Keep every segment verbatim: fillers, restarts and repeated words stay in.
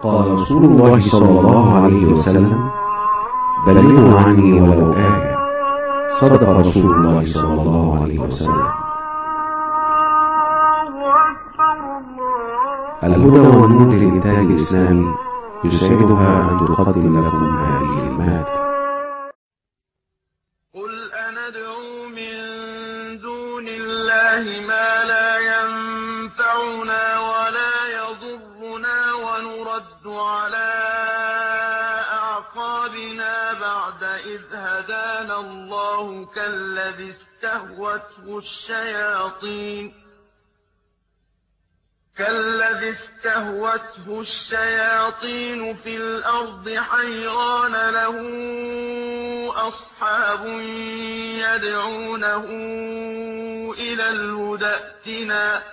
قال رسول الله صلى الله عليه وسلم: بلغوا عني ولو آية. صدق رسول الله صلى الله عليه وسلم. الهدى والنور للإنتاج الإسلامي يسعدها أن تقدم لكم هذه المادة. قل أندعو من دون الله ما لا ينفعنا ولا يضرنا ونرد على أعقابنا بعد إذ هدانا الله كالذي استهوته الشياطين كالذي استهوته الشياطين في الأرض حيران له أصحاب يدعونه إلى الهدى ائتنا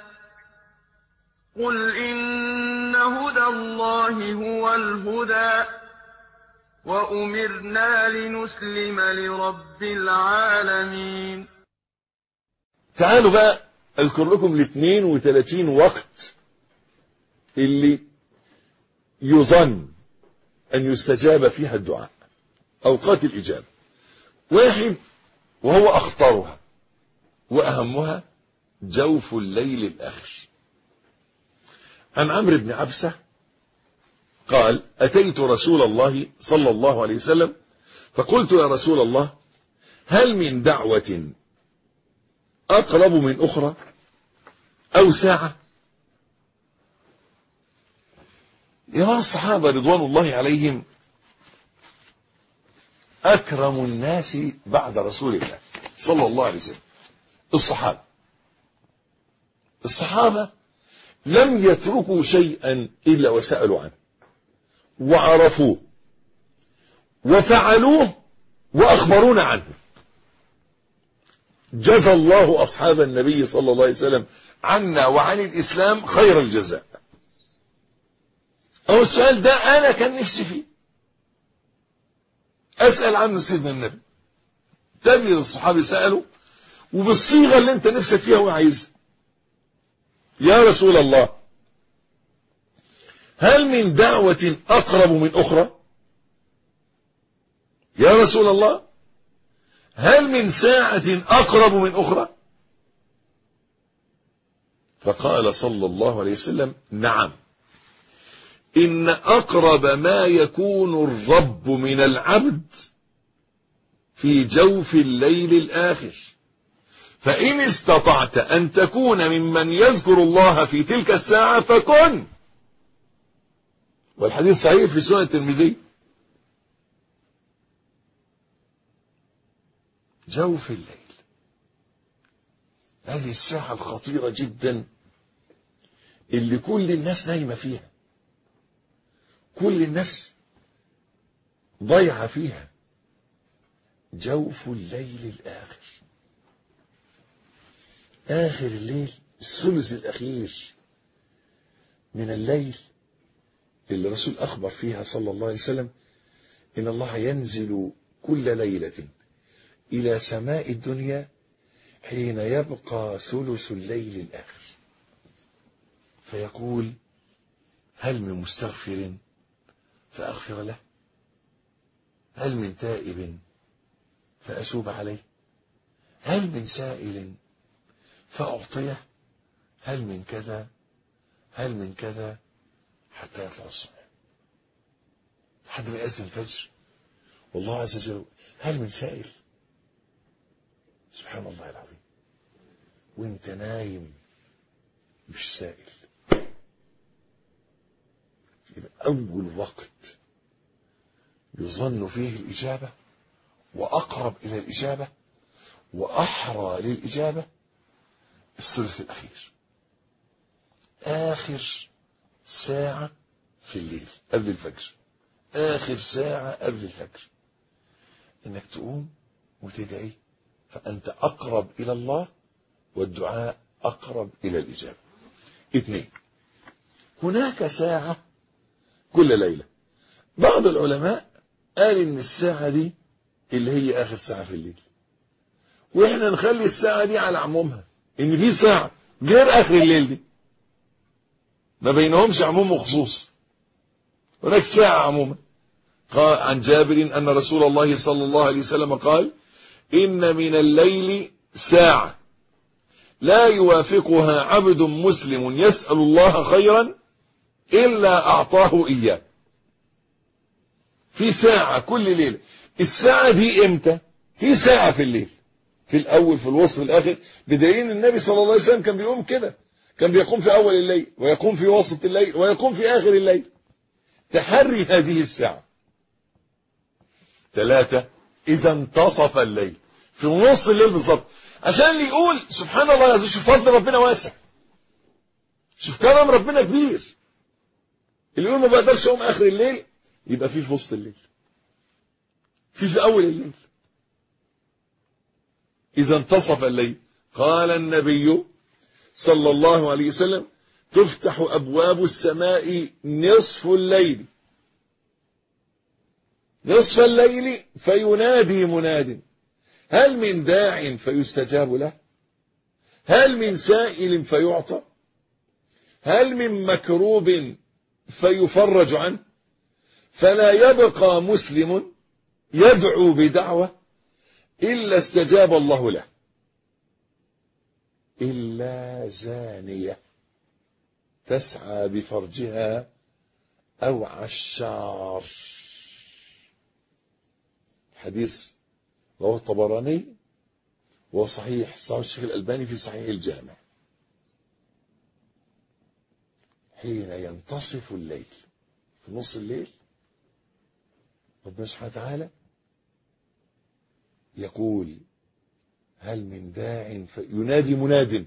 قل إن هدى الله هو الهدى وأمرنا لنسلم لرب العالمين. تعالوا بقى اذكر لكم ال اثنين وثلاثين وقت اللي يظن ان يستجاب فيها الدعاء، اوقات الاجابه. واحد وهو اخطرها واهمها جوف الليل الاخر. عن عمرو بن عبسة قال: اتيت رسول الله صلى الله عليه وسلم فقلت: يا رسول الله، هل من دعوة أقرب من أخرى أو ساعة؟ يا الصحابة رضوان الله عليهم أكرم الناس بعد رسول الله صلى الله عليه وسلم. الصحابة الصحابة لم يتركوا شيئا إلا وسألوا عنه وعرفوه وفعلوه وأخبرونا عنه. جزى الله أصحاب النبي صلى الله عليه وسلم عنا وعن الإسلام خير الجزاء. أو السؤال ده أنا كان نفسي فيه أسأل عنه سيدنا النبي. تجد الصحابة سألوا وبالصيغة اللي انت نفسك فيها وعايزها. يا رسول الله، هل من دعوة أقرب من أخرى؟ يا رسول الله، هل من ساعة أقرب من أخرى؟ فقال صلى الله عليه وسلم: نعم، إن أقرب ما يكون الرب من العبد في جوف الليل الآخر، فإن استطعت أن تكون ممن يذكر الله في تلك الساعة فكن. والحديث صحيح في سنن الترمذي. جوف الليل، هذه الساعة الخطيرة جدا اللي كل الناس نايمة فيها، كل الناس ضيعة فيها. جوف الليل الآخر، آخر الليل، الثلث الأخير من الليل اللي الرسول أخبر فيها صلى الله عليه وسلم إن الله ينزل كل ليلة إلى سماء الدنيا حين يبقى ثلث الليل الآخر، فيقول: هل من مستغفر فأغفر له؟ هل من تائب فأتوب عليه؟ هل من سائل فأعطيه؟ هل من كذا؟ هل من كذا؟ حتى يطلع الصبح، حد ما يأذن الفجر والله عز وجل: هل من سائل؟ سبحان الله العظيم، وانت نايم مش سائل. يبقى أول وقت يظن فيه الإجابة وأقرب إلى الإجابة وأحرى للإجابة الثلث الأخير، آخر ساعة في الليل قبل الفجر، آخر ساعة قبل الفجر، إنك تقوم وتدعي، فأنت أقرب إلى الله والدعاء أقرب إلى الإجابة. اثنين، هناك ساعة كل ليلة. بعض العلماء قال إن الساعة دي اللي هي آخر ساعة في الليل، وإحنا نخلي الساعة دي على عمومها، إن في ساعة غير آخر الليل دي ما بينهمش عموم وخصوص، هناك ساعة عموما. قال عن جابر أن رسول الله صلى الله عليه وسلم قال إن من الليل ساعة لا يوافقها عبد مسلم يسأل الله خيرا إلا أعطاه إياه. في ساعة كل ليلة. الساعة دي إمتى؟ في ساعة في الليل، في الأول في الوسط في الآخر، بدليل النبي صلى الله عليه وسلم كان بيقوم كده، كان بيقوم في أول الليل ويقوم في وسط الليل ويقوم في آخر الليل. تحري هذه الساعة. ثلاثة، إذا انتصف الليل، في نص الليل بالظبط، عشان اللي يقول سبحان الله العظيم، شوف فضل ربنا واسع، شوف كلام ربنا كبير. اللي يقول ما بقدرش اقوم اخر الليل، يبقى في في وسط الليل، في في اول الليل. اذا انتصف الليل قال النبي صلى الله عليه وسلم تفتح ابواب السماء نصف الليل، نصف الليل فينادي مناد هل من داع فيستجاب له، هل من سائل فيعطى، هل من مكروب فيفرج عنه، فلا يبقى مسلم يدعو بدعوة إلا استجاب الله له، إلا زانية تسعى بفرجها أو عشار. حديث رواه الطبراني وصحيح صحيح الشيخ الألباني في صحيح الجامع. حين ينتصف الليل، في نص الليل، ربنا سبحانه وتعالى يقول هل من داع ينادي مناد،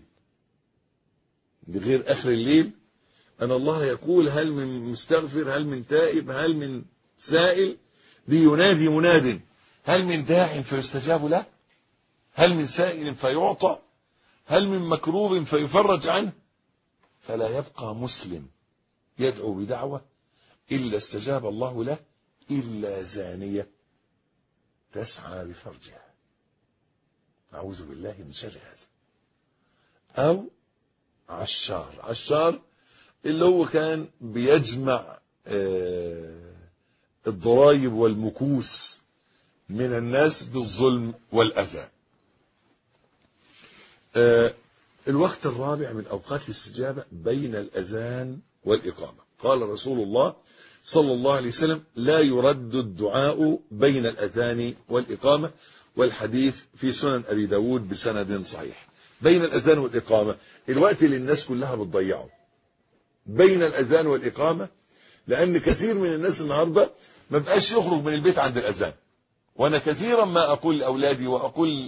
بغير آخر الليل أن الله يقول هل من مستغفر، هل من تائب، هل من سائل، دي ينادي مناد هل من داع فيستجاب له، هل من سائل فيعطى، هل من مكروب فيفرج عنه، فلا يبقى مسلم يدعو بدعوة إلا استجاب الله له، إلا زانية تسعى بفرجها. أعوذ بالله من شر هذا. أو عشار، عشار اللي هو كان بيجمع الضرائب والمكوس من الناس بالظلم والأذى. الوقت الرابع من أوقات الاستجابة بين الأذان والإقامة. قال رسول الله صلى الله عليه وسلم لا يرد الدعاء بين الأذان والإقامة، والحديث في سنن أبي داود بسند صحيح. بين الأذان والإقامة الوقت اللي الناس كلها بتضيعه، بين الأذان والإقامة، لأن كثير من الناس النهاردة ما بقاش يخرج من البيت عند الأذان. وأنا كثيرا ما أقول لأولادي وأقول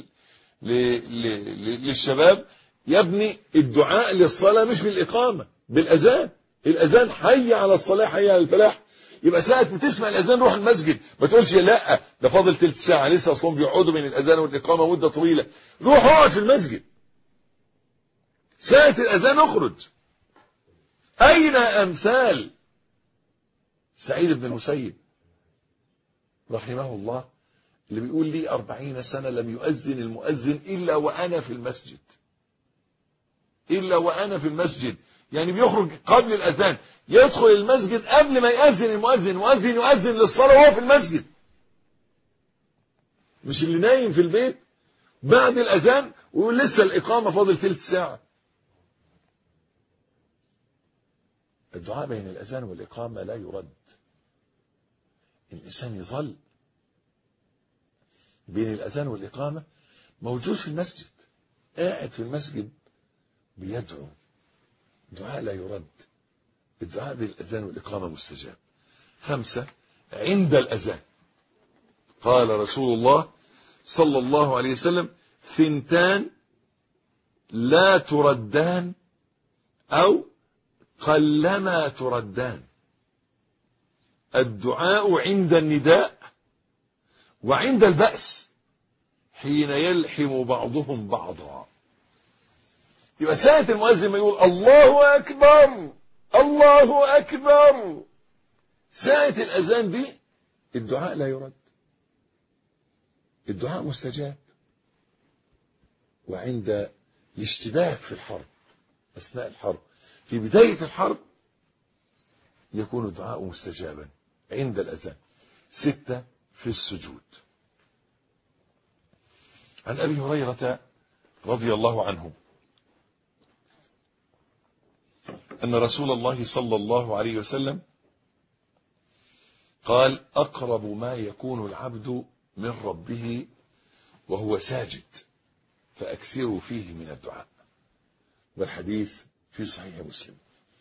للشباب يا ابني الدعاء للصلاة مش بالإقامة، بالأذان. الأذان حي على الصلاة حي على الفلاح. يبقى ساعة بتسمع الأذان روح المسجد، ما تقولش لا ده فاضل تلت ساعة لسه، أصلهم بيقعدوا من الأذان والإقامة مدة طويلة. روح اقعد في المسجد ساعة الأذان، اخرج. أين أمثال سعيد بن المسيب رحمه الله اللي بيقول لي أربعين سنة لم يؤذن المؤذن إلا وأنا في المسجد، إلا وأنا في المسجد. يعني بيخرج قبل الأذان، يدخل المسجد قبل ما يأذن المؤذن، المؤذن يؤذن للصلاة وهو في المسجد. مش اللي نايم في البيت بعد الأذان ويقول لسه الإقامة فاضل ثلث ساعة. الدعاء بين الأذان والإقامة لا يرد. الإنسان يظل بين الأذان والإقامة موجود في المسجد، قاعد في المسجد بيدعو. الدعاء لا يرد، الدعاء بين الأذان والإقامة مستجاب. خمسة، عند الأذان قال رسول الله صلى الله عليه وسلم ثنتان لا تردان أو قلما تردان: الدعاء عند النداء وعند البأس حين يلحم بعضهم بعضا. يبقى ساعة المؤذن ما يقول الله أكبر الله أكبر، ساعة الأذان دي الدعاء لا يرد، الدعاء مستجاب. وعند الاشتباك في الحرب، أثناء الحرب، في بداية الحرب يكون الدعاء مستجابا عند الأذان. ستة في السجود. عن أبي هريرة رضي الله عنه أن رسول الله صلى الله عليه وسلم قال: أقرب ما يكون العبد من ربه وهو ساجد فأكثروا فيه من الدعاء. والحديث في صحيح مسلم.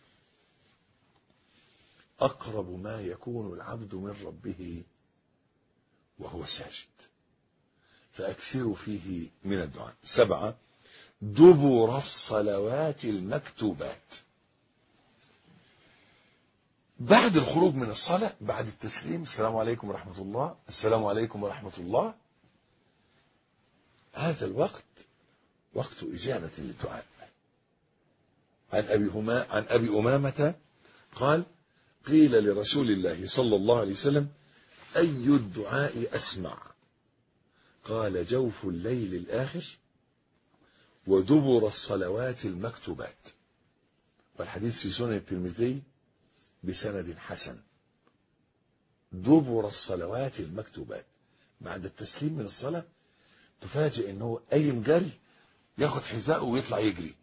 أقرب ما يكون العبد من ربه وهو ساجد فأكثروا فيه من الدعاء. سبعة دبر الصلوات المكتوبات. بعد الخروج من الصلاة، بعد التسليم، السلام عليكم ورحمة الله، السلام عليكم ورحمة الله، هذا الوقت وقت إجابة للدعاء. عن أبي, هما عن أبي أمامة قال: قيل لرسول الله صلى الله عليه وسلم: أي الدعاء أسمع؟ قال: جوف الليل الآخر ودبر الصلوات المكتوبات. والحديث في سنن الترمذي بسند حسن. دبر الصلوات المكتوبات، بعد التسليم من الصلاة تفاجئ انه قايم جري، ياخد حذاءه ويطلع يجري.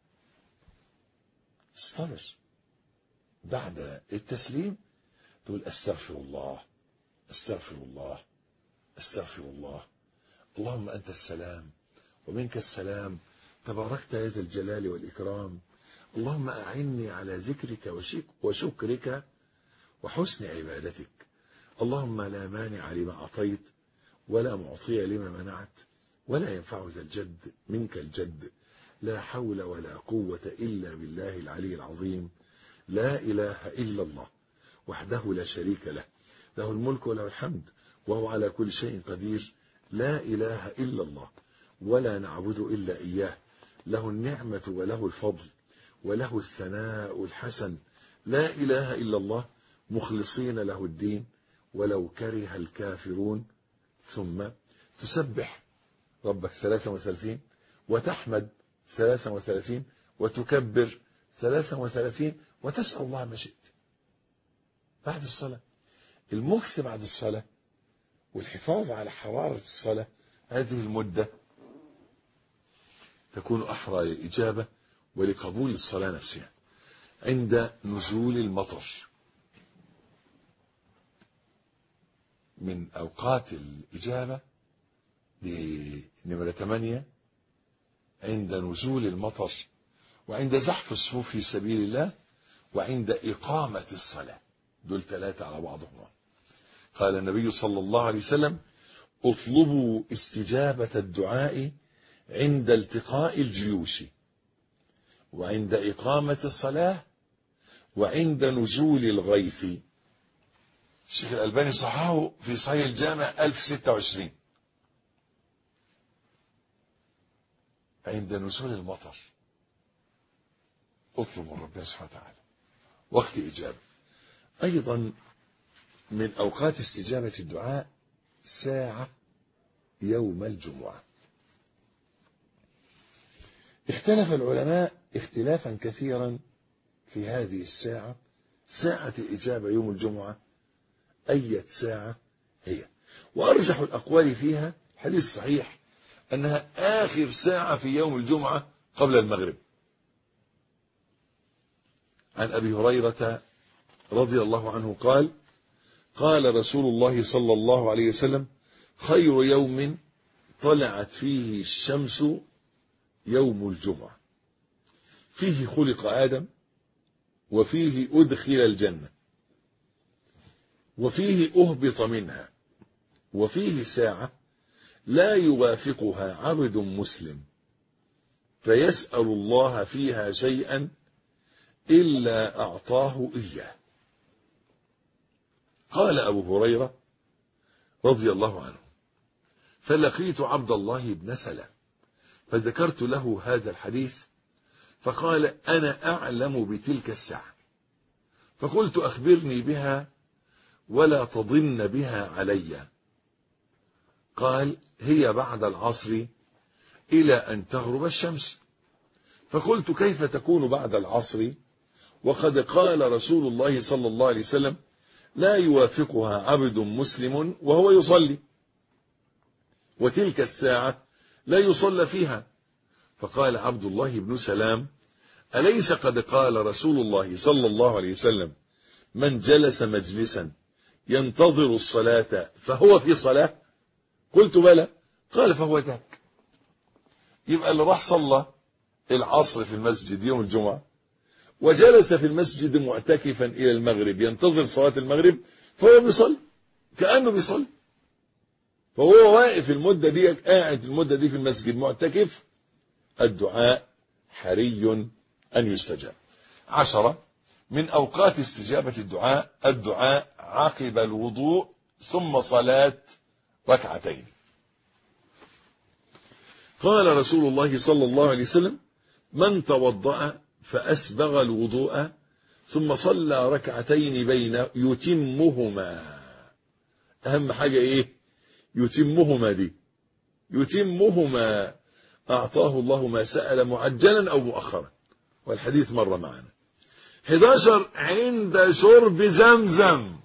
استمر بعد التسليم تقول: استغفر الله استغفر الله استغفر الله، اللهم أنت السلام ومنك السلام، تباركت يا ذا الجلال والإكرام، اللهم أعني على ذكرك وشكرك وحسن عبادتك، اللهم لا مانع لما أعطيت ولا معطي لما منعت ولا ينفع ذا الجد منك الجد، لا حول ولا قوة إلا بالله العلي العظيم، لا إله إلا الله وحده لا شريك له، له الملك وله الحمد وهو على كل شيء قدير، لا إله إلا الله ولا نعبد إلا إياه، له النعمة وله الفضل وله الثناء الحسن، لا إله إلا الله مخلصين له الدين ولو كره الكافرون. ثم تسبح ربك ثلاثة وثلاثين وتحمد ثلاثة وثلاثين وتكبر ثلاثة وثلاثين وتسأل الله ما شئت. بعد الصلاة المكث بعد الصلاة والحفاظ على حرارة الصلاة، هذه المدة تكون أحرى للإجابة ولقبول الصلاة نفسها. عند نزول المطر، من أوقات الإجابة بنمرة ثمانية عند نزول المطر، وعند زحف الصفوف في سبيل الله، وعند إقامة الصلاة. دول ثلاثة على بعضهم. قال النبي صلى الله عليه وسلم: اطلبوا استجابة الدعاء عند التقاء الجيوش وعند إقامة الصلاة وعند نزول الغيث. الشيخ الألباني صححه في صحيح الجامع ألف وستة وعشرين. عند نزول المطر اطلب من ربنا سبحانه وتعالى، وقت إجابة. أيضا من أوقات استجابة الدعاء ساعة يوم الجمعة. اختلف العلماء اختلافا كثيرا في هذه الساعة، ساعة الإجابة يوم الجمعة، أية ساعة هي؟ وأرجح الأقوال فيها حديث صحيح أنها آخر ساعة في يوم الجمعة قبل المغرب. عن أبي هريرة رضي الله عنه قال: قال رسول الله صلى الله عليه وسلم: خير يوم طلعت فيه الشمس يوم الجمعة، فيه خلق آدم وفيه أدخل الجنة وفيه أهبط منها وفيه ساعة لا يوافقها عبد مسلم فيسأل الله فيها شيئا إلا أعطاه إياه. قال أبو هريرة رضي الله عنه: فلقيت عبد الله بن سلام فذكرت له هذا الحديث فقال: أنا أعلم بتلك الساعة، فقلت: أخبرني بها ولا تضن بها علي. قال: هي بعد العصر إلى أن تغرب الشمس. فقلت: كيف تكون بعد العصر وقد قال رسول الله صلى الله عليه وسلم لا يوافقها عبد مسلم وهو يصلي، وتلك الساعة لا يصلى فيها. فقال عبد الله بن سلام أليس قد قال رسول الله صلى الله عليه وسلم من جلس مجلسا ينتظر الصلاة فهو في صلاة؟ قلت بلى. قال فهو ذاك. يبقى اللي راح صلى العصر في المسجد يوم الجمعة وجلس في المسجد معتكفا إلى المغرب ينتظر صلاة المغرب فهو بيصلي كأنه بيصلي، فهو واقف المدة دي قاعد المدة دي في المسجد معتكف. الدعاء حري أن يستجاب. عشرة من أوقات استجابة الدعاء الدعاء عقب الوضوء ثم صلاة ركعتين. قال رسول الله صلى الله عليه وسلم من توضأ فأسبغ الوضوء ثم صلى ركعتين بين يتمهما. أهم حاجة إيه؟ يتمهما دي، يتمهما أعطاه الله ما سأل معجلا أو مؤخرا، والحديث مر معنا. أحد عشر عند شرب زمزم.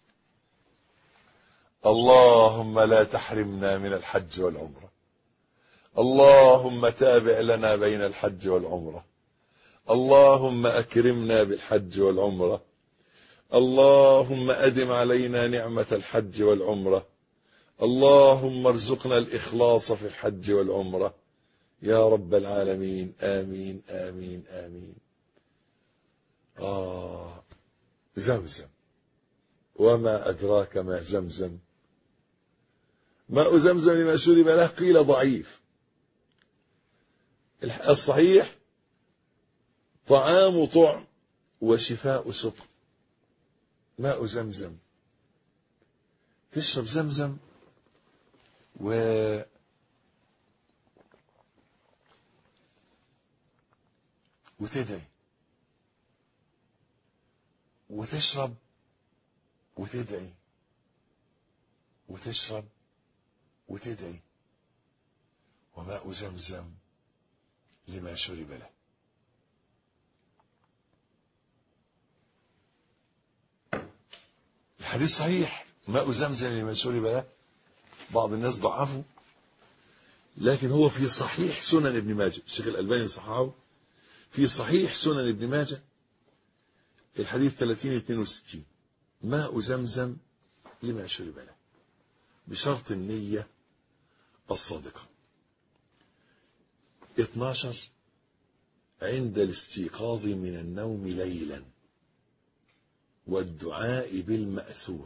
اللهم لا تحرمنا من الحج والعمرة، اللهم تابع لنا بين الحج والعمرة، اللهم أكرمنا بالحج والعمرة، اللهم أدم علينا نعمة الحج والعمرة، اللهم ارزقنا الإخلاص في الحج والعمرة يا رب العالمين. آمين آمين آمين. آه زمزم، وما أدراك ما زمزم. ماء زمزم لما شرب له قيل ضعيف، الصحيح طعام طعم وشفاء سقم. ماء زمزم، تشرب زمزم و وتدعي وتشرب وتدعي وتشرب وتدعي. وماء زمزم لما شرب له. الحديث صحيح، ماء زمزم لما شرب له. بعض الناس ضعفه، لكن هو في صحيح سنن ابن ماجه، الشيخ الألباني صححه في صحيح سنن ابن ماجه الحديث ثلاثين اثنين وستين ماء زمزم لما شرب له بشرط النية الصادقة. اثناشر عند الاستيقاظ من النوم ليلا والدعاء بالمأثور.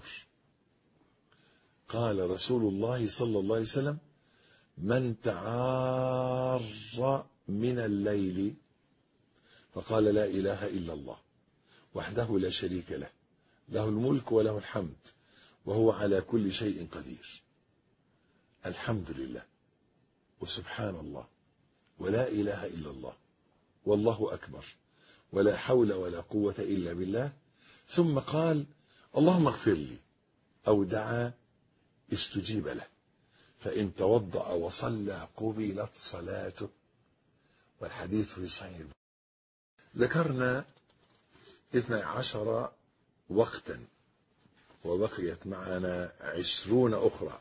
قال رسول الله صلى الله عليه وسلم من تعار من الليل فقال لا إله إلا الله وحده لا شريك له له الملك وله الحمد وهو على كل شيء قدير، الحمد لله وسبحان الله ولا إله إلا الله والله أكبر ولا حول ولا قوة إلا بالله، ثم قال اللهم اغفر لي أو دعا استجيب له، فإن توضأ وصلى قبلت صلاته. والحديث في صحيح. ذكرنا اثني عشر وقتا وبقيت معنا عشرون أخرى.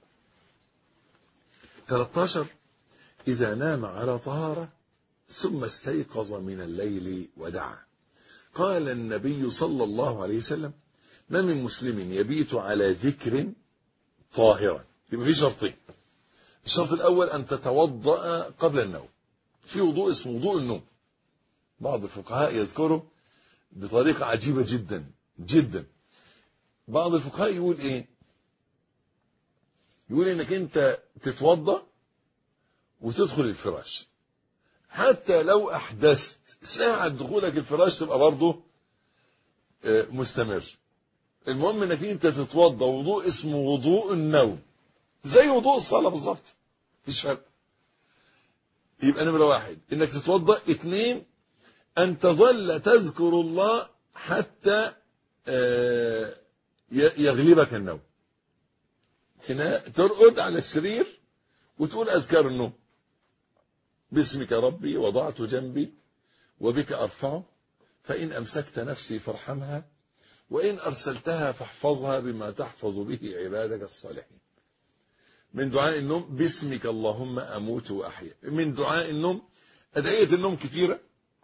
ثلاثة عشر إذا نام على طهارة ثم استيقظ من الليل ودعا. قال النبي صلى الله عليه وسلم ما من مسلم يبيت على ذكر طاهرا. يبقى في شرطين. الشرط الأول أن تتوضأ قبل النوم، في وضوء اسمه وضوء النوم. بعض الفقهاء يذكره بطريقة عجيبة جدا جدا. بعض الفقهاء يقول ايه؟ يقول انك انت تتوضأ وتدخل الفراش، حتى لو احدثت ساعة دخولك الفراش تبقى برضه مستمر. المهم انك انت تتوضأ وضوء اسمه وضوء النوم زي وضوء الصلاة بالظبط، مفيش فرق. يبقى نمرة واحد انك تتوضأ. اثنين ان تظل تذكر الله حتى يغلبك النوم، ترقد على السرير وتقول اذكار النوم: باسمك ربي وضعت جنبي وبك ارفعه فإن أمسكت نفسي فارحمها وإن أرسلتها فاحفظها بما تحفظ به عبادك الصالحين. من دعاء النوم باسمك اللهم أموت وأحيا. من دعاء النوم أدعية النوم كثيرة،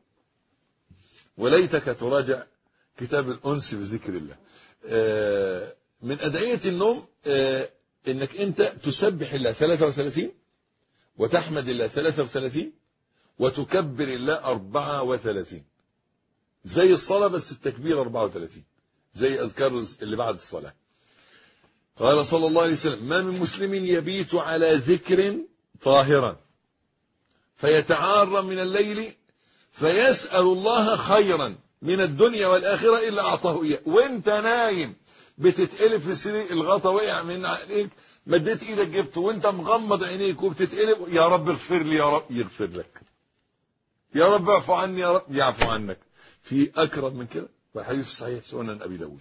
وليتك تراجع كتاب الأنس بذكر الله. من أدعية النوم إنك أنت تسبح الله ثلاثة وثلاثين وتحمد الله ثلاثة وثلاثين وتكبر الله أربعة وثلاثين، زي الصلاة بس التكبير أربعة وثلاثين، زي أذكار اللي بعد الصلاة. قال صلى الله عليه وسلم: ما من مسلم يبيت على ذكر طاهرا فيتعارى من الليل فيسأل الله خيرا من الدنيا والآخرة إلا أعطاه إياه. وانت نايم بتتقلب في السرير، الغطا وقع من عليك، مديت ايدك جبته وانت مغمض عينيك وبتتقلب، يا رب اغفر لي، يا رب يغفر لك، يا رب اعفو عني، يا رب يعفو عنك. في أكرم من كده؟ والحديث صحيح سنن أبي داود.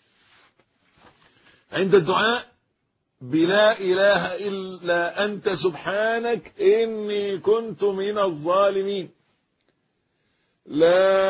عند الدعاء بلا إله إلا أنت سبحانك إني كنت من الظالمين. لا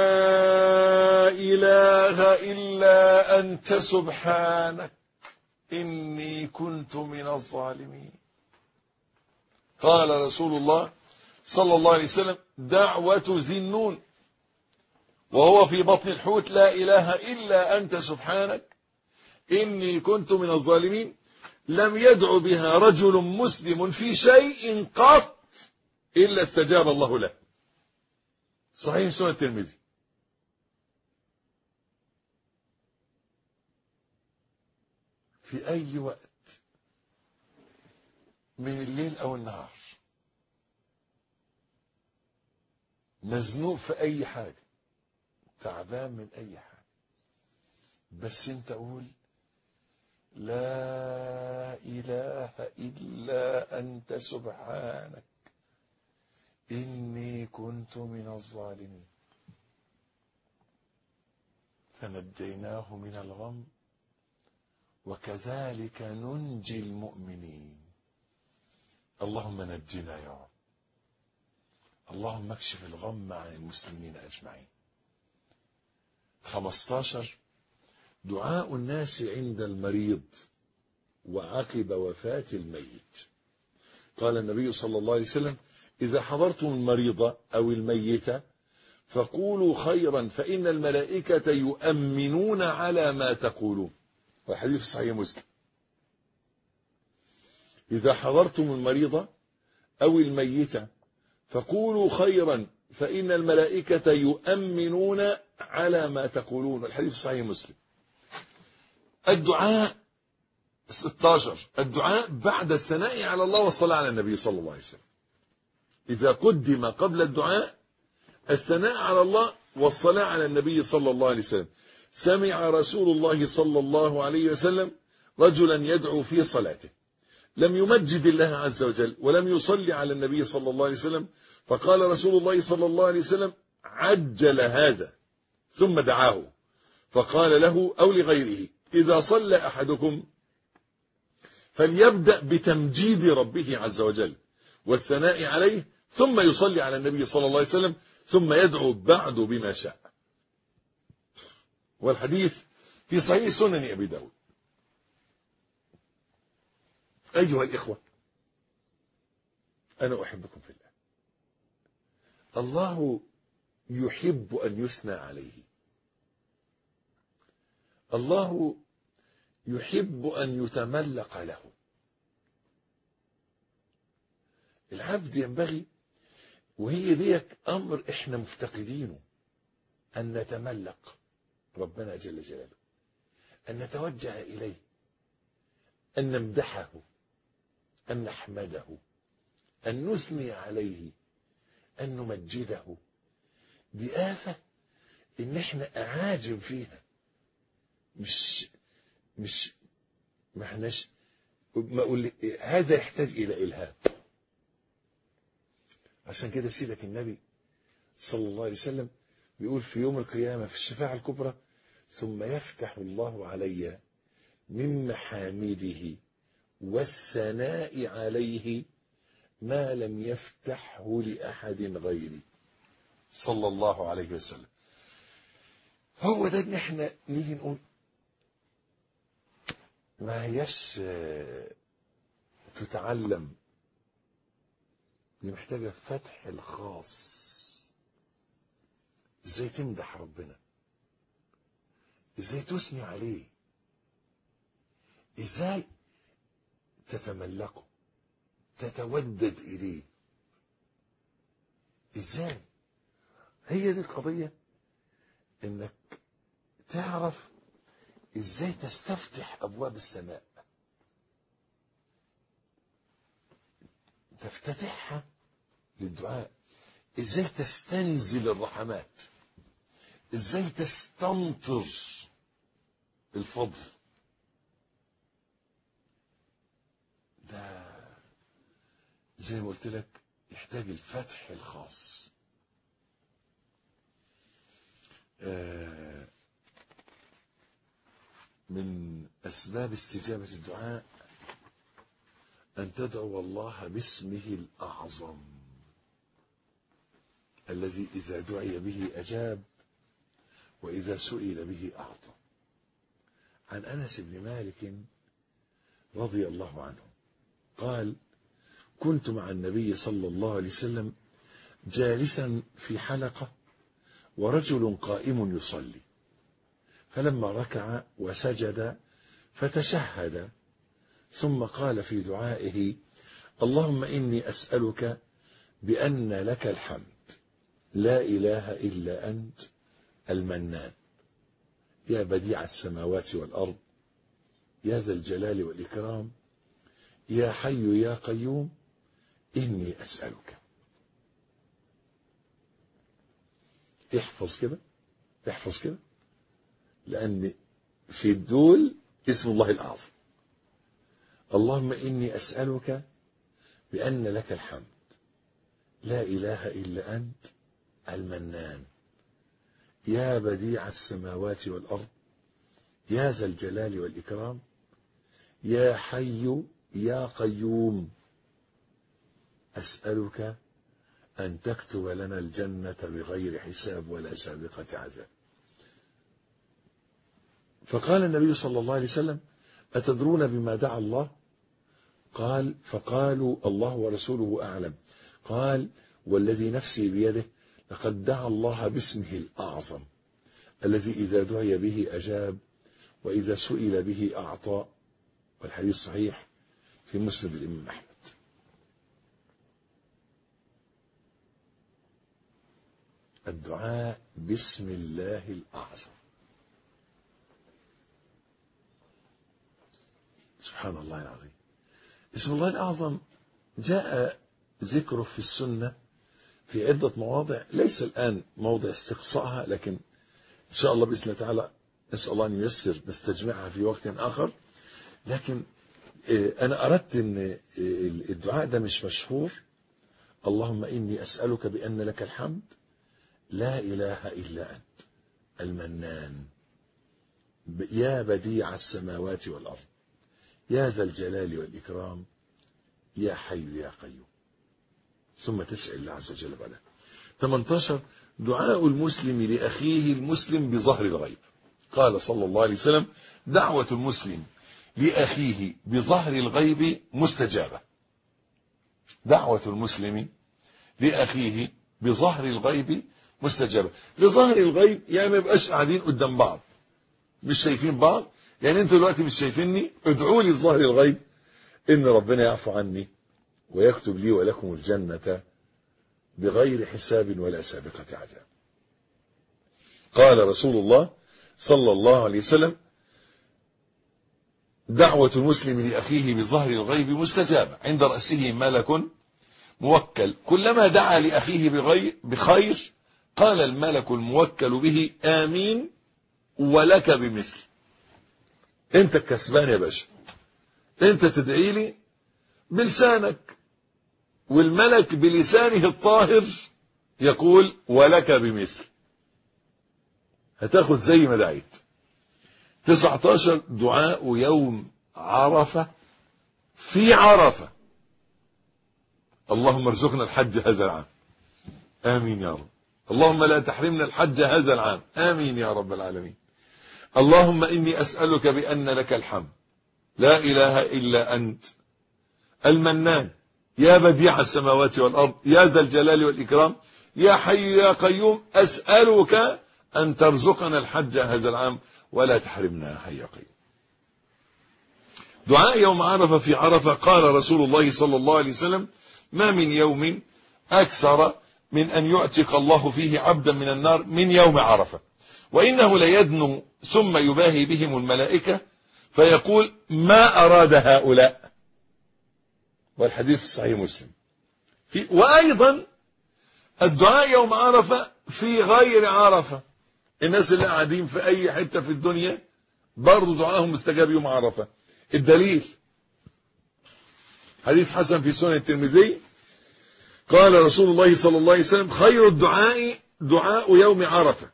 إله إلا أنت سبحانك إني كنت من الظالمين. قال رسول الله صلى الله عليه وسلم: دعوة ذي النون وهو في بطن الحوت: لا إله إلا أنت سبحانك إني كنت من الظالمين، لم يدع بها رجل مسلم في شيء قط إلا استجاب الله له. صحيح سنة الترمذي. في أي وقت من الليل أو النهار مزنوق في أي حاجة، تعبان من أي حاجة، بس انت قول: لا إله إلا أنت سبحانك إني كنت من الظالمين. فنجيناه من الغم وكذلك ننجي المؤمنين. اللهم نجنا يا رب. اللهم اكشف الغم عن المسلمين أجمعين. خمستاشر: دعاء الناس عند المريض وعقب وفاة الميت. قال النبي صلى الله عليه وسلم: إذا حضرتم المريض أو الميت فقولوا خيرا فإن الملائكة يؤمنون على ما تقولون. والحديث صحيح مسلم. إذا حضرتم المريض أو الميت فقولوا خيرا فإن الملائكة يؤمنون على ما تقولون. والحديث صحيح مسلم. الدعاء ستة عشر: الدعاء بعد الثناء على الله والصلاة على النبي صلى الله عليه وسلم. إذا قدم قبل الدعاء الثناء على الله والصلاة على النبي صلى الله عليه وسلم. سمع رسول الله صلى الله عليه وسلم رجلا يدعو في صلاته لم يمجد الله عز وجل ولم يصلي على النبي صلى الله عليه وسلم، فقال رسول الله صلى الله عليه وسلم: عجل هذا، ثم دعاه فقال له أو لغيره: إذا صلى أحدكم فليبدأ بتمجيد ربه عز وجل والثناء عليه، ثم يصلي على النبي صلى الله عليه وسلم، ثم يدعو بعد بما شاء. والحديث في صحيح سنن أبي داود. أيها الإخوة، أنا أحبكم في الله. الله يحب أن يثنى عليه. الله يحب أن يتملق له. العبد ينبغي، وهي ديك أمر إحنا مفتقدينه، أن نتملق ربنا جل جلاله، أن نتوجه إليه، أن نمدحه، أن نحمده، أن نثني عليه، أن نمجده. دي آفة إن إحنا أعاجم فيها، مش مش ما احناش ما أقول هذا يحتاج إلى إلهام. عشان كده سيدك النبي صلى الله عليه وسلم بيقول في يوم القيامة في الشفاعة الكبرى: ثم يفتح الله علي من محامده والثناء عليه ما لم يفتحه لأحد غيري صلى الله عليه وسلم. هو ده ان احنا نيجي نقول ما هياش تتعلم، دي محتاجة فتح الخاص. ازاي تمدح ربنا، ازاي تثني عليه، ازاي تتملكه، تتودد اليه، ازاي. هي دي القضية، انك تعرف ازاي تستفتح ابواب السماء، تفتتحها للدعاء، ازاي تستنزل الرحمات، ازاي تستمطر الفضل. ده زي ما قلت لك يحتاج الفتح الخاص. من أسباب استجابة الدعاء أن تدعو الله باسمه الأعظم الذي إذا دعي به أجاب وإذا سئل به أعطى. عن أنس بن مالك رضي الله عنه قال: كنت مع النبي صلى الله عليه وسلم جالسا في حلقة ورجل قائم يصلي، فلما ركع وسجد فتشهد ثم قال في دعائه: اللهم إني أسألك بأن لك الحمد لا إله إلا أنت المنان يا بديع السماوات والأرض يا ذا الجلال والإكرام يا حي يا قيوم إني أسألك. احفظ كده، احفظ كده، لأن في الدول اسم الله الأعظم. اللهم إني أسألك بأن لك الحمد لا إله إلا أنت المنان يا بديع السماوات والأرض يا ذا الجلال والإكرام يا حي يا قيوم أسألك أن تكتب لنا الجنة بغير حساب ولا سابقة عذاب. فقال النبي صلى الله عليه وسلم: أتدرون بما دعا الله؟ قال فقالوا: الله ورسوله أعلم. قال: والذي نفسي بيده لقد دعا الله باسمه الأعظم الذي إذا دعي به أجاب وإذا سئل به أعطى. والحديث صحيح في مسند الإمام أحمد. الدعاء باسم الله الأعظم. سبحان الله العظيم. اسم الله الأعظم جاء ذكره في السنة في عدة مواضع، ليس الآن موضع استقصائها، لكن إن شاء الله بإذن الله تعالى نسأل الله أن ييسر نستجمعها في وقت آخر. لكن أنا أردت أن الدعاء ده مش مشهور. اللهم إني أسألك بأن لك الحمد لا إله إلا أنت المنان يا بديع السماوات والأرض يا ذا الجلال والإكرام يا حي يا قيوم. ثم تسأل الله عز وجل بعدها. ثمانية عشر دعاء المسلم لأخيه المسلم بظهر الغيب. قال صلى الله عليه وسلم: دعوة المسلم لأخيه بظهر الغيب مستجابة. دعوة المسلم لأخيه بظهر الغيب مستجابة. بظهر الغيب يعني ما يبقاش قاعدين قدام بعض مش شايفين بعض، يعني انتوا دلوقتي مش شايفيني، ادعوا لي بظهر الغيب ان ربنا يعفو عني ويكتب لي ولكم الجنة بغير حساب ولا سابقة عذاب. قال رسول الله صلى الله عليه وسلم: دعوة المسلم لأخيه بظهر الغيب مستجابة، عند رأسه ملك موكل، كلما دعا لأخيه بخير قال الملك الموكل به آمين ولك بمثل. انت الكسبان يا باشا، انت تدعي لي بلسانك والملك بلسانه الطاهر يقول ولك بمثل، هتاخد زي ما دعيت. تسعة عشر دعاء يوم عرفة في عرفة. اللهم ارزقنا الحج هذا العام، آمين يا رب. اللهم لا تحرمنا الحج هذا العام، آمين يا رب العالمين. اللهم إني أسألك بأن لك الحمد لا إله إلا أنت المنان يا بديع السماوات والأرض يا ذا الجلال والإكرام يا حي يا قيوم، أسألك أن ترزقنا الحج هذا العام ولا تحرمنا يا حي يا قيوم. دعاء يوم عرفة. في عرفة قال رسول الله صلى الله عليه وسلم: ما من يوم أكثر من أن يعتق الله فيه عبدا من النار من يوم عرفة، وإنه ليدنو ثم يباهي بهم الملائكة فيقول: ما أراد هؤلاء؟ والحديث الصحيح مسلم. في وأيضا الدعاء يوم عرفة في غير عرفة، الناس اللي قاعدين في أي حتة في الدنيا برضو دعاهم مستجاب يوم عرفة. الدليل حديث حسن في سنن الترمذي قال رسول الله صلى الله عليه وسلم: خير الدعاء دعاء يوم عرفة،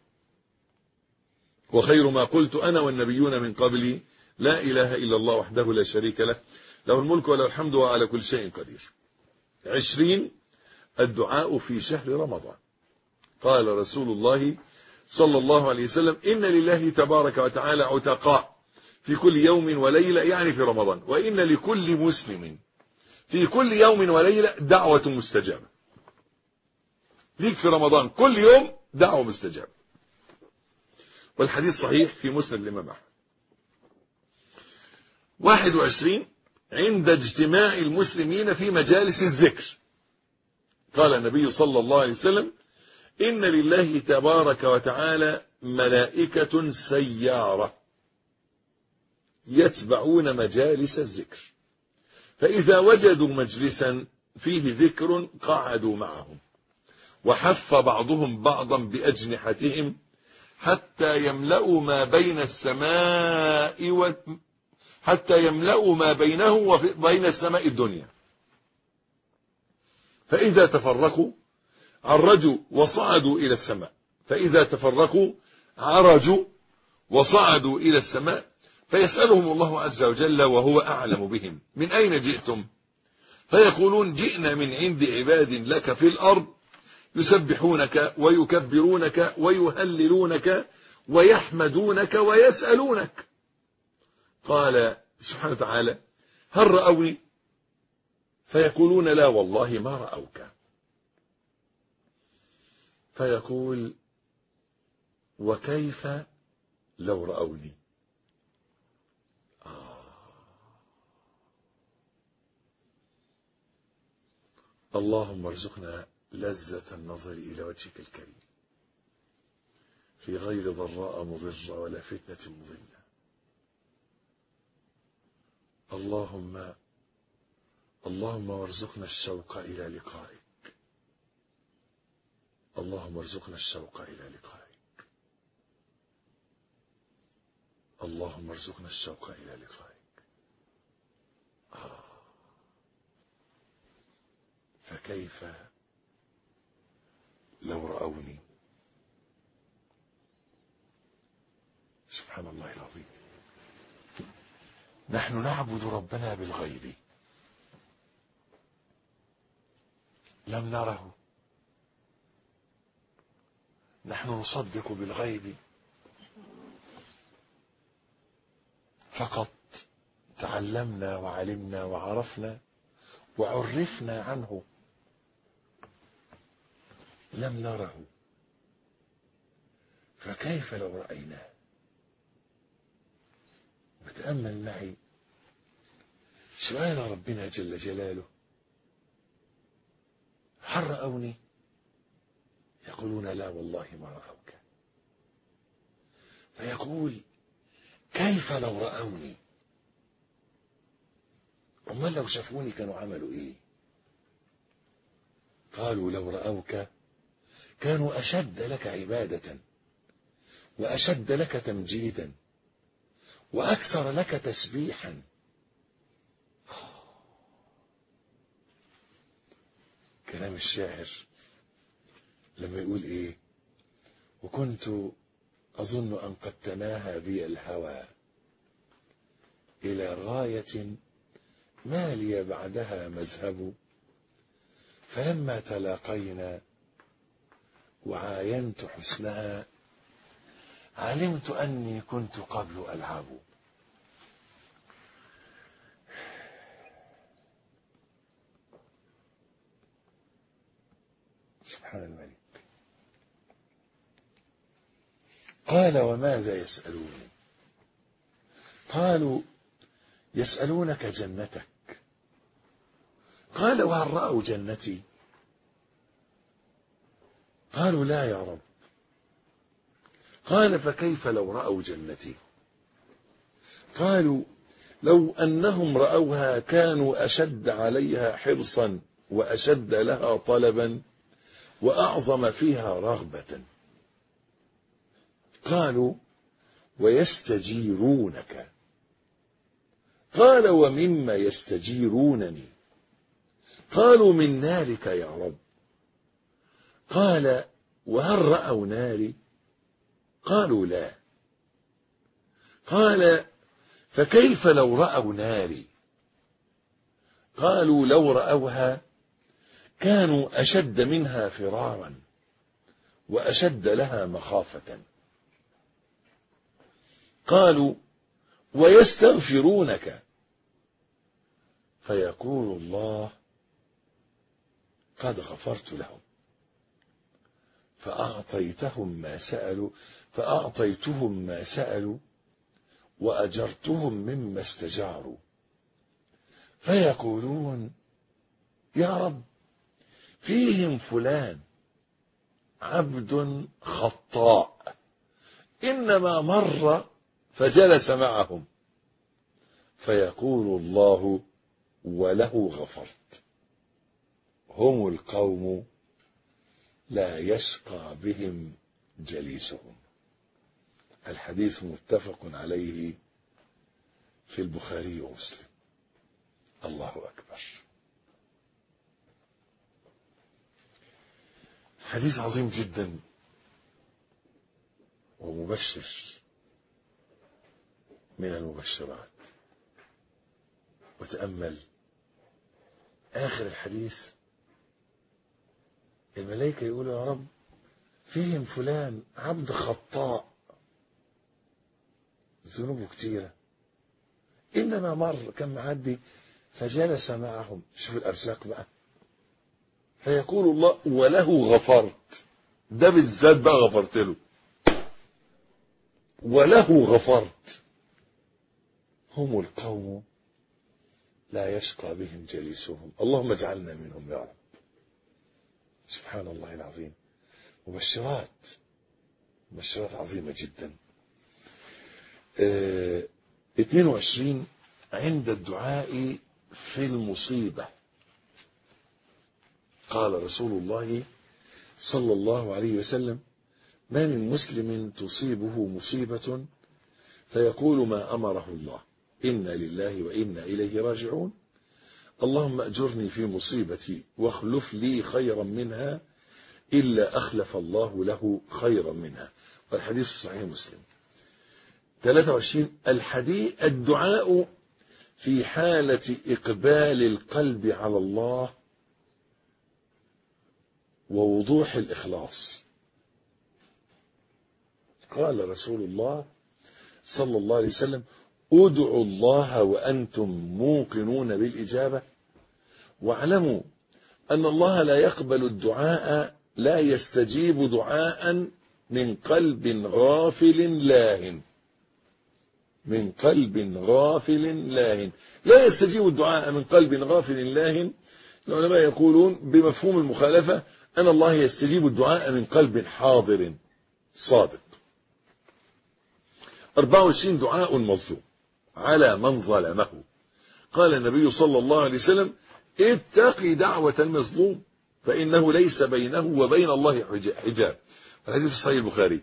وخير ما قلت أنا والنبيون من قبلي لا إله إلا الله وحده لا شريك له له الملك وله الحمد وعلى كل شيء قدير. عشرين الدعاء في شهر رمضان. قال رسول الله صلى الله عليه وسلم: إن لله تبارك وتعالى عتقاء في كل يوم وليلة، يعني في رمضان، وإن لكل مسلم في كل يوم وليلة دعوة مستجابة. ليك في رمضان كل يوم دعوة مستجابة. والحديث صحيح في مسند الإمام أحمد. واحد وعشرين عند اجتماع المسلمين في مجالس الذكر. قال النبي صلى الله عليه وسلم: إن لله تبارك وتعالى ملائكة سيارة يتبعون مجالس الذكر، فإذا وجدوا مجلسا فيه ذكر قعدوا معهم، وحف بعضهم بعضا بأجنحتهم حتى يملأوا ما بين السماء و... حتى يملأوا ما بينه وبين السماء الدنيا، فإذا تفرقوا عرجوا وصعدوا إلى السماء، فإذا تفرقوا عرجوا وصعدوا إلى السماء، فيسألهم الله عز وجل وهو أعلم بهم: من أين جئتم؟ فيقولون: جئنا من عند عباد لك في الأرض يسبحونك ويكبرونك ويهللونك ويحمدونك ويسألونك. قال سبحانه وتعالى: هل رأوني؟ فيقولون: لا والله ما رأوك. فيقول: وكيف لو رأوني؟ آه. اللهم ارزقنا لذة النظر إلى وجهك الكريم في غير ضراء مضرة ولا فتنة مضلة. اللهم اللهم وارزقنا الشوق إلى لقائك. اللهم ارزقنا الشوق إلى لقائك. اللهم ارزقنا الشوق إلى لقائك. آه. فكيف لو رأوني؟ سبحان الله العظيم. نحن نعبد ربنا بالغيب، لم نره. نحن نصدق بالغيب فقط، تعلمنا وعلمنا وعرفنا وعرفنا عنه، لم نره. فكيف لو رأيناه؟ وتأمل معي سؤال ربنا جل جلاله: هل رأوني؟ يقولون: لا والله ما رأوك. فيقول: كيف لو رأوني؟ أمال لو شافوني كانوا عملوا إيه؟ قالوا: لو رأوك كانوا أشد لك عبادة وأشد لك تمجيدا وأكثر لك تسبيحا. كلام الشاعر لما يقول إيه: وكنت أظن أن قد تناهى بي الهوى إلى غاية ما لي بعدها مذهب، فلما تلاقينا وعاينت حسنها علمت أني كنت قبل ألعب. سبحان الملك. قال وماذا يسألون؟ قالوا يسألونك جنتك. قال وهل رأوا جنتي؟ قالوا لا يا رب. قال فكيف لو رأوا جنتي؟ قالوا لو أنهم رأوها كانوا أشد عليها حرصا وأشد لها طلبا وأعظم فيها رغبة. قالوا ويستجيرونك. قال ومما يستجيرونني؟ قالوا من نارك يا رب. قال وهل رأوا ناري؟ قالوا لا. قال فكيف لو رأوا ناري؟ قالوا لو رأوها كانوا أشد منها فرارا وأشد لها مخافة. قالوا ويستغفرونك. فيقول الله قد غفرت لهم فأعطيتهم ما سألوا فأعطيتهم ما سألوا وأجرتهم مما استجاروا. فيقولون يا رب فيهم فلان عبد خطاء إنما مر فجلس معهم. فيقول الله وله غفرت. هم القوم لا يشقى بهم جليسهم. الحديث متفق عليه في البخاري ومسلم. الله أكبر. حديث عظيم جدا ومبشر من المبشرات. وتأمل آخر الحديث الملائكة يقولوا يا رب فيهم فلان عبد خطاء ذنوبه كتيرة إنما مر كان معدي فجلس معهم. شوف الأرزاق بقى. فيقول الله وله غفرت. ده بالذات بقى غفرت له. وله غفرت. هم القوم لا يشقى بهم جليسهم. اللهم اجعلنا منهم يا رب. سبحان الله العظيم. مبشرات مبشرات عظيمة جدا. اه اثنين وعشرين عند الدعاء في المصيبة. قال رسول الله صلى الله عليه وسلم ما من مسلم تصيبه مصيبة فيقول ما أمره الله إنا لله وإنا إليه راجعون اللهم أجرني في مصيبتي واخلف لي خيرا منها إلا أخلف الله له خيرا منها. والحديث صحيح مسلم. ثلاثة وعشرين الحديث الدعاء في حالة إقبال القلب على الله ووضوح الإخلاص. قال رسول الله صلى الله عليه وسلم ادعوا الله وأنتم موقنون بالإجابة واعلموا أن الله لا يقبل الدعاء لا يستجيب دعاء من قلب غافل لاهٍ. من قلب غافل لاهٍ. لا يستجيب الدعاء من قلب غافل لاهٍ. العلماء يقولون بمفهوم المخالفة أن الله يستجيب الدعاء من قلب حاضر صادق. أربعة وعشرين دعاء مظلوم على من ظلمه. قال النبي صلى الله عليه وسلم اتقي دعوة المظلوم فإنه ليس بينه وبين الله حجاب. الحديث في صحيح البخاري.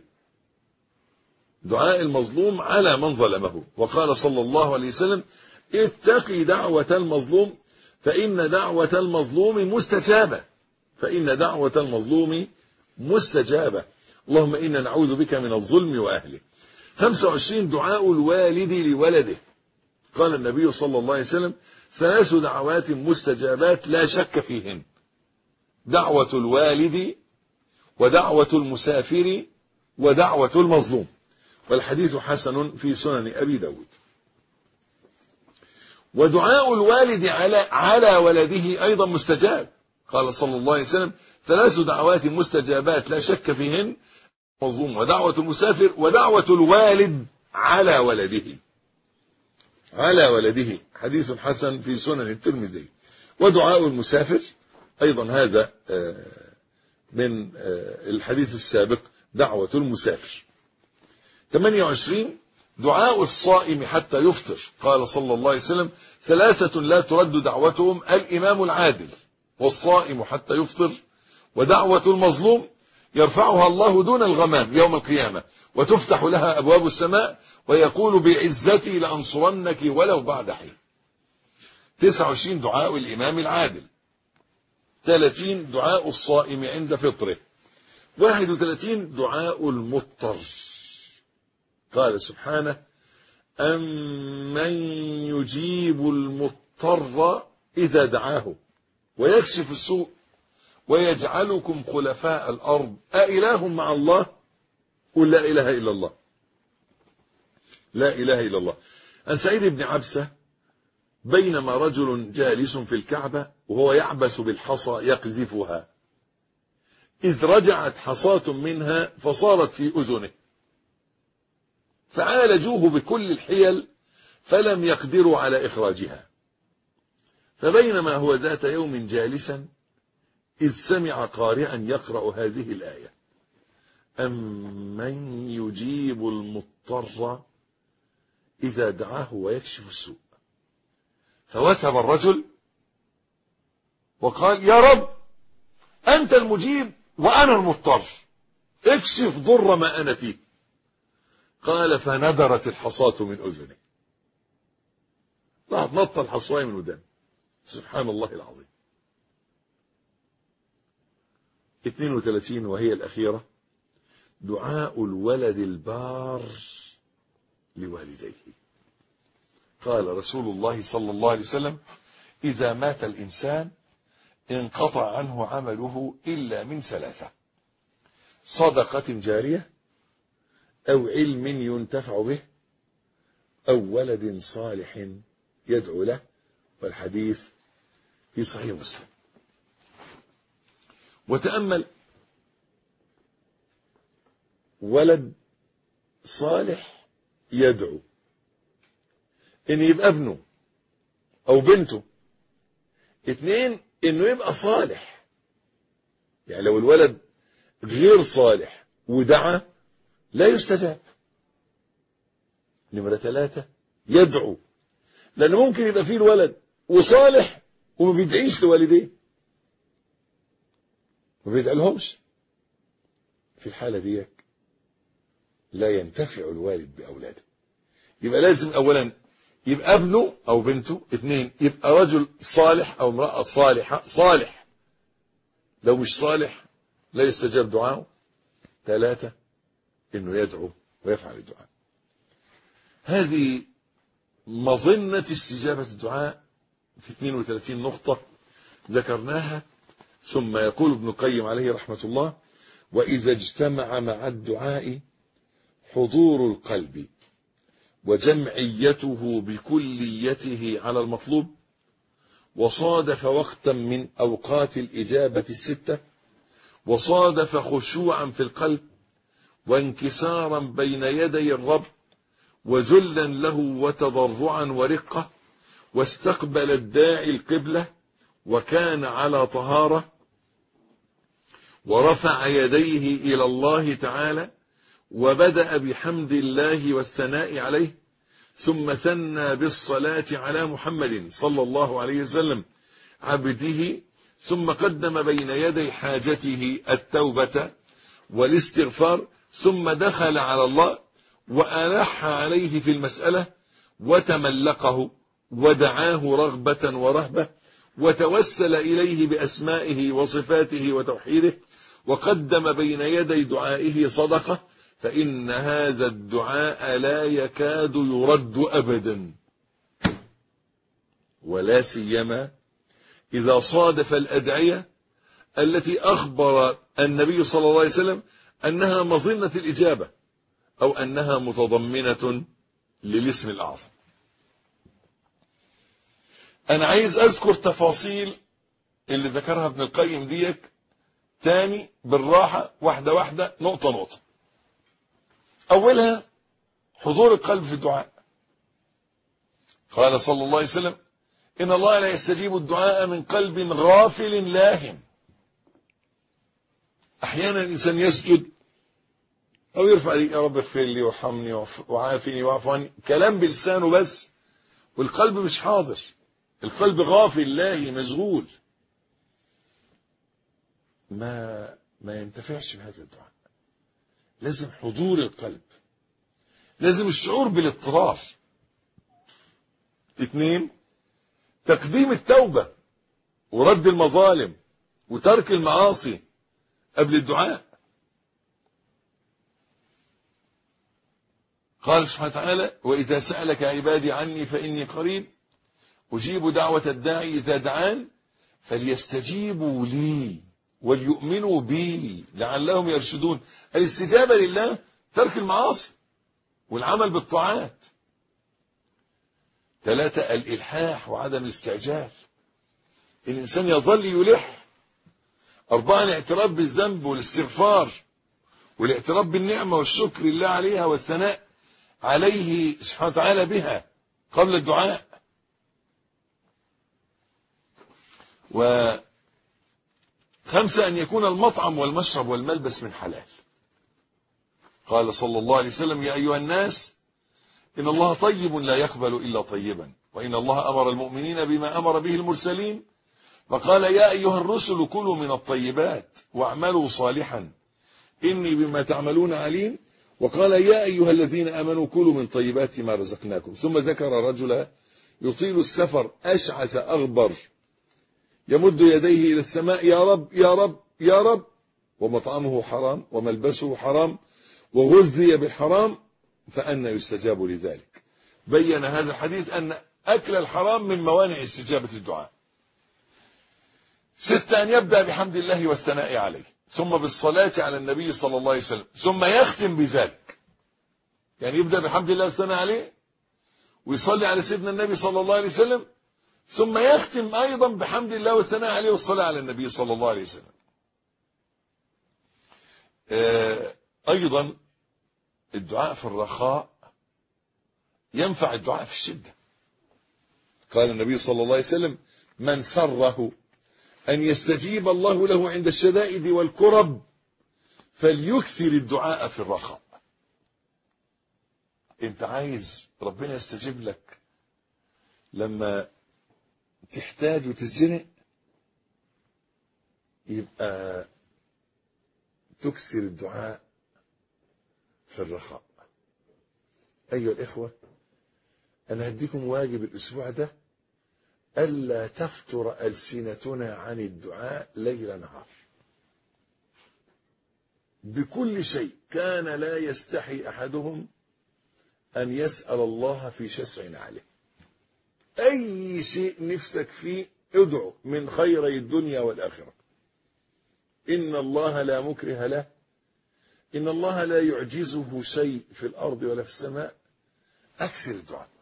دعاء المظلوم على من ظلمه. وقال صلى الله عليه وسلم اتقي دعوة المظلوم فإن دعوة المظلوم مستجابة. فإن دعوة المظلوم مستجابة. اللهم إنا نعوذ بك من الظلم وأهله. خمسة وعشرين دعاء الوالد لولده. قال النبي صلى الله عليه وسلم ثلاث دعوات مستجابات لا شك فيهن. دعوة الوالد ودعوة المسافر ودعوة المظلوم. والحديث حسن في سنن أبي داود. ودعاء الوالد على على ولده أيضا مستجاب. قال صلى الله عليه وسلم: ثلاث دعوات مستجابات لا شك فيهن: مظلوم ودعوة المسافر ودعوة الوالد على ولده. على ولده حديث حسن في سنن الترمذي. ودعاء المسافر أيضا هذا من الحديث السابق دعوة المسافر. ثمانية وعشرين دعاء الصائم حتى يفطر. قال صلى الله عليه وسلم: ثلاثة لا ترد دعوتهم: الإمام العادل، والصائم حتى يفطر، ودعوة المظلوم يرفعها الله دون الغمام يوم القيامة، وتفتح لها أبواب السماء، ويقول: بعزتي لأنصرنك ولو بعد حين. تسعة وعشرين دعاء الإمام العادل. ثلاثين دعاء الصائم عند فطره. واحد وثلاثين دعاء المضطر. قال سبحانه: أمن يجيب المضطر إذا دعاه ويكشف السوء ويجعلكم خلفاء الأرض أإله مع الله؟ قل لا إله إلا الله. لا إله إلا الله. عن سعيد بن عبسة: بينما رجل جالس في الكعبة وهو يعبث بالحصى يقذفها، إذ رجعت حصاة منها فصارت في أذنه، فعالجوه بكل الحيل فلم يقدروا على إخراجها. فبينما هو ذات يوم جالسا إذ سمع قارئا يقرأ هذه الآية: أمن يجيب المضطر إذا دعاه ويكشف السوء. فوثب الرجل وقال: يا رب، أنت المجيب وأنا المضطر، اكشف ضر ما أنا فيه. قال: فندرت الحصاة من أذنه. راحت نط الحصواية من ودانه. سبحان الله العظيم. اثنين وثلاثين وهي الأخيرة دعاء الولد البار لوالديه. قال رسول الله صلى الله عليه وسلم: إذا مات الإنسان انقطع عنه عمله إلا من ثلاثة: صدقة جارية، أو علم ينتفع به، أو ولد صالح يدعو له. والحديث في صحيح مسلم. وتأمل: ولد صالح يدعو، إن يبقى ابنه أو بنته. اثنين، إنه يبقى صالح. يعني لو الولد غير صالح ودعا لا يستجاب. نمرة ثلاثة، يدعو، لأنه ممكن يبقى فيه الولد وصالح وما بيدعيش لوالديه، ما بيدعي لهمش. في الحالة دي لا ينتفع الوالد بأولاده. يبقى لازم أولا يبقى ابنه أو بنته. اثنين، يبقى رجل صالح أو امرأة صالحة صالح، لو مش صالح لا يستجاب دعاءه. ثلاثة، إنه يدعو ويفعل الدعاء. هذه مظنة استجابة الدعاء في اثنين وثلاثين نقطة ذكرناها. ثم يقول ابن القيم عليه رحمة الله: وإذا اجتمع مع الدعاء حضور القلب وجمعيته بكليته على المطلوب، وصادف وقتا من أوقات الإجابة الستة، وصادف خشوعا في القلب وانكسارا بين يدي الرب وذلا له وتضرعا ورقة، واستقبل الداعي القبلة وكان على طهارة، ورفع يديه إلى الله تعالى وبدأ بحمد الله والثناء عليه، ثم ثنى بالصلاة على محمد صلى الله عليه وسلم عبده، ثم قدم بين يدي حاجته التوبة والاستغفار، ثم دخل على الله وألح عليه في المسألة وتملقه ودعاه رغبة ورهبة، وتوسل إليه بأسمائه وصفاته وتوحيده، وقدم بين يدي دعائه صدقة، فإن هذا الدعاء لا يكاد يرد أبدا، ولا سيما إذا صادف الأدعية التي أخبر النبي صلى الله عليه وسلم أنها مظنة الإجابة أو أنها متضمنة للاسم الأعظم. أنا عايز أذكر تفاصيل اللي ذكرها ابن القيم ديك تاني بالراحة، واحدة واحدة، نقطة نقطة. أولها حضور القلب في الدعاء. قال صلى الله عليه وسلم: إن الله لا يستجيب الدعاء من قلب غافل لاهٍ. أحيانا الإنسان يسجد أو يرفع يديه: يا رب اغفر لي وارحمني وعافني واعف عني، كلام بلسانه بس والقلب مش حاضر، القلب غافل لاهي مشغول، ما ما ينتفعش بهذا الدعاء. لازم حضور القلب، لازم الشعور بالاضطرار. اثنين، تقديم التوبة ورد المظالم وترك المعاصي قبل الدعاء. قال سبحانه وتعالى: وإذا سألك عبادي عني فإني قريب أجيب دعوة الداعي إذا دعان فليستجيبوا لي وليؤمنوا بي لعلهم يرشدون. الاستجابة لله ترك المعاصي والعمل بالطاعات. ثلاثة، الإلحاح وعدم الاستعجال، الإنسان يظل يلح. أربعة، الاعتراف بالذنب والاستغفار والاعتراف بالنعمة والشكر لله عليها والثناء عليه سبحانه وتعالى بها قبل الدعاء. وخمسة، أن يكون المطعم والمشرب والملبس من حلال. قال صلى الله عليه وسلم: يا أيها الناس إن الله طيب لا يقبل إلا طيبا، وإن الله أمر المؤمنين بما أمر به المرسلين، فقال: يا أيها الرسل كلوا من الطيبات واعملوا صالحا إني بما تعملون عليم، وقال: يا أيها الذين آمنوا كلوا من طيبات ما رزقناكم. ثم ذكر رجلا يطيل السفر أشعث أغبر يمد يديه إلى السماء: يا رب يا رب يا رب، ومطعمه حرام وملبسه حرام وغذي بالحرام، فأنى يستجاب لذلك. بين هذا الحديث أن أكل الحرام من موانع استجابة الدعاء. ستة، أن يبدأ بحمد الله والثناء عليه، ثم بالصلاة على النبي صلى الله عليه وسلم، ثم يختم بذلك. يعني يبدأ بحمد الله والثناء عليه ويصلي على سيدنا النبي صلى الله عليه وسلم، ثم يختم أيضا بحمد الله والثناء عليه والصلاة على النبي صلى الله عليه وسلم. أيضا الدعاء في الرخاء ينفع الدعاء في الشدة. قال النبي صلى الله عليه وسلم: من سره أن يستجيب الله له عند الشدائد والكرب فليكثر الدعاء في الرخاء. انت عايز ربنا يستجيب لك لما تحتاج وتزنق، يبقى تكثر الدعاء في الرخاء. أيها الإخوة، أنا هديكم واجب الأسبوع ده: ألا تفتر ألسنتنا عن الدعاء ليل نهار بكل شيء. كان لا يستحي أحدهم أن يسأل الله في شسع عليه. أي شيء نفسك فيه ادعو من خيري الدنيا والآخرة. إن الله لا مكره له، إن الله لا يعجزه شيء في الأرض ولا في السماء. أكثر الدعاء.